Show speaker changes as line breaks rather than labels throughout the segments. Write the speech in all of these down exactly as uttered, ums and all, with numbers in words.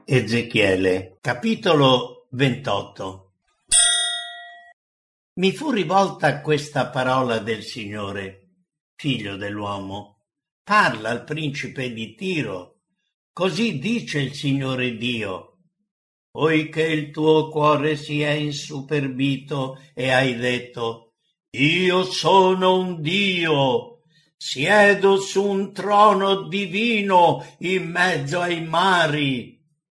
Ezechiele, capitolo ventotto. Mi fu rivolta questa parola del Signore: figlio dell'uomo, parla al principe di Tiro. Così dice il Signore Dio: poiché il tuo cuore si è insuperbito e hai detto: io sono un Dio, siedo su un trono divino in mezzo ai mari,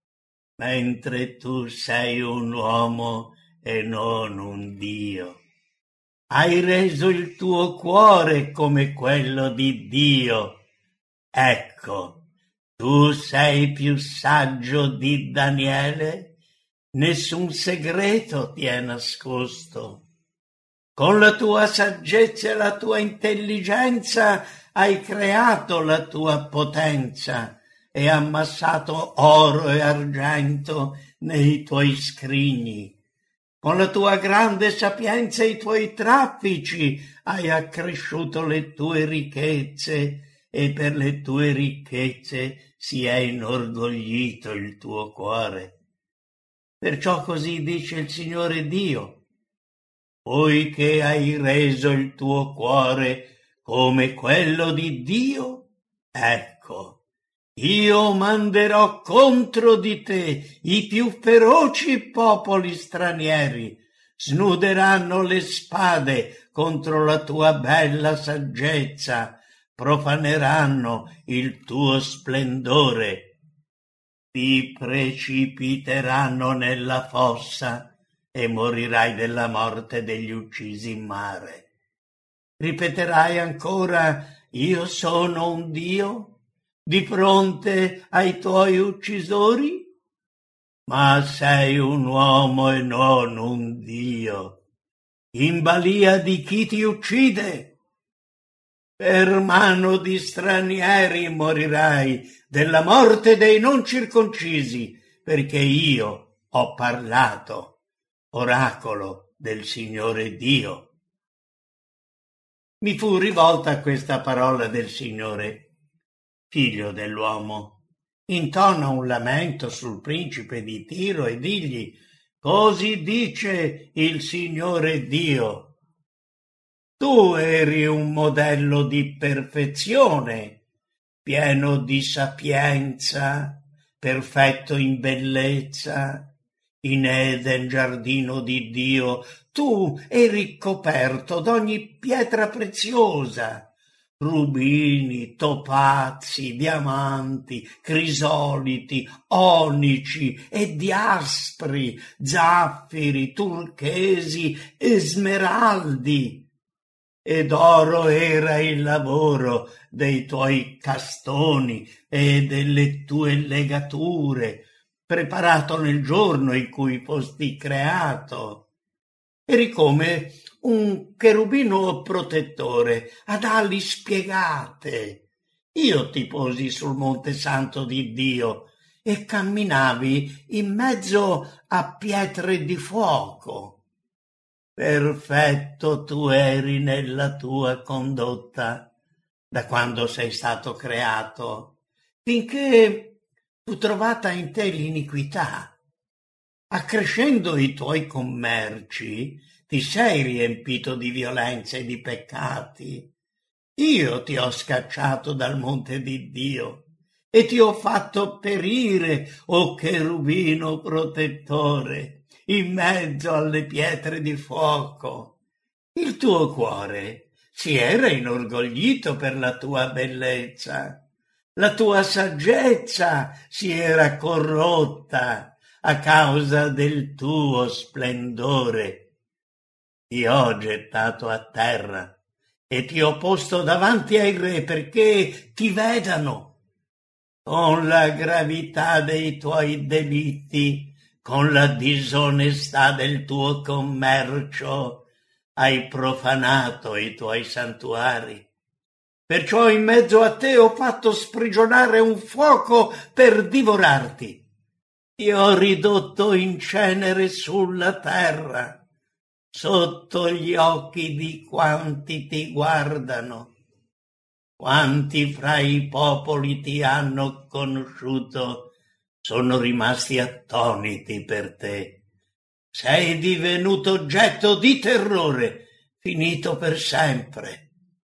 mentre tu sei un uomo e non un Dio. Hai reso il tuo cuore come quello di Dio. Ecco, tu sei più saggio di Daniele, nessun segreto ti è nascosto. Con la tua saggezza e la tua intelligenza hai creato la tua potenza e ammassato oro e argento nei tuoi scrigni. Con la tua grande sapienza e i tuoi traffici hai accresciuto le tue ricchezze, e per le tue ricchezze si è inorgoglito il tuo cuore. Perciò così dice il Signore Dio: poiché hai reso il tuo cuore come quello di Dio, ecco, io manderò contro di te i più feroci popoli stranieri, snuderanno le spade contro la tua bella saggezza, profaneranno il tuo splendore, ti precipiteranno nella fossa e morirai della morte degli uccisi in mare. Ripeterai ancora: io sono un Dio? Di fronte ai tuoi uccisori? Ma sei un uomo e non un Dio, in balia di chi ti uccide. Per mano di stranieri morirai della morte dei non circoncisi, perché io ho parlato, oracolo del Signore Dio. Mi fu rivolta questa parola del Signore: figlio dell'uomo, intona un lamento sul principe di Tiro e digli: così dice il Signore Dio. Tu eri un modello di perfezione, pieno di sapienza, perfetto in bellezza. In Eden, giardino di Dio, tu eri coperto d'ogni pietra preziosa, rubini, topazi, diamanti, crisoliti, onici e diaspri, zaffiri, turchesi e smeraldi. Ed oro era il lavoro dei tuoi castoni e delle tue legature, preparato nel giorno in cui fosti creato. Eri come un cherubino protettore ad ali spiegate. Io ti posi sul monte santo di Dio e camminavi in mezzo a pietre di fuoco. Perfetto tu eri nella tua condotta da quando sei stato creato, finché fu trovata in te l'iniquità. Accrescendo i tuoi commerci, ti sei riempito di violenza e di peccati. Io ti ho scacciato dal monte di Dio e ti ho fatto perire, o cherubino protettore, in mezzo alle pietre di fuoco. Il tuo cuore si era inorgoglito per la tua bellezza. La tua saggezza si era corrotta a causa del tuo splendore. Ti ho gettato a terra e ti ho posto davanti ai re perché ti vedano. Con la gravità dei tuoi delitti, con la disonestà del tuo commercio, hai profanato i tuoi santuari. Perciò in mezzo a te ho fatto sprigionare un fuoco per divorarti. Ti ho ridotto in cenere sulla terra, sotto gli occhi di quanti ti guardano. Quanti fra i popoli ti hanno conosciuto sono rimasti attoniti per te. Sei divenuto oggetto di terrore, finito per sempre.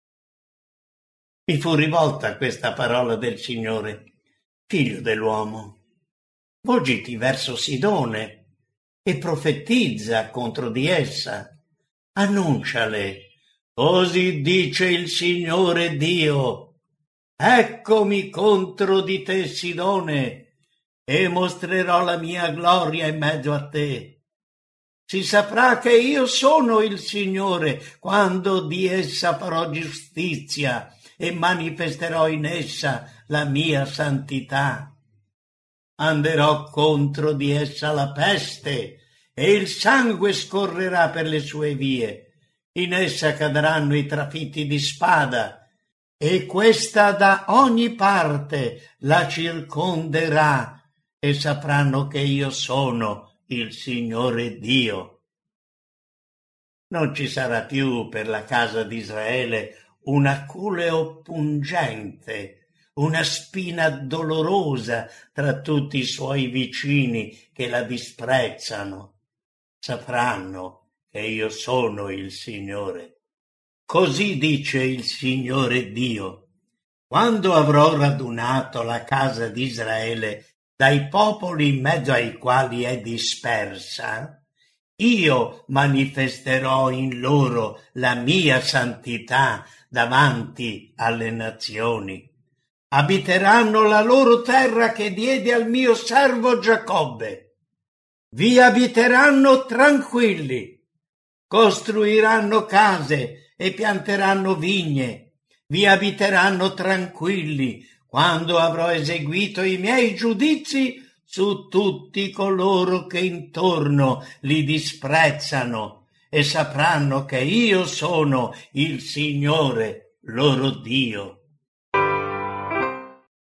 Mi fu rivolta questa parola del Signore: figlio dell'uomo, volgiti verso Sidone e profetizza contro di essa. Annunciale: così dice il Signore Dio, eccomi contro di te, Sidone, e mostrerò la mia gloria in mezzo a te. Si saprà che io sono il Signore quando di essa farò giustizia e manifesterò in essa la mia santità. Anderò contro di essa la peste e il sangue scorrerà per le sue vie. In essa cadranno i trafitti di spada e questa da ogni parte la circonderà e sapranno che io sono il Signore Dio. Non ci sarà più per la casa di Israele un aculeo pungente, una spina dolorosa tra tutti i suoi vicini che la disprezzano. Sapranno che io sono il Signore. Così dice il Signore Dio: quando avrò radunato la casa di Israele dai popoli in mezzo ai quali è dispersa, io manifesterò in loro la mia santità davanti alle nazioni. Abiteranno la loro terra che diedi al mio servo Giacobbe. Vi abiteranno tranquilli, costruiranno case e pianteranno vigne. Vi abiteranno tranquilli quando avrò eseguito i miei giudizi su tutti coloro che intorno li disprezzano, e sapranno che io sono il Signore loro Dio.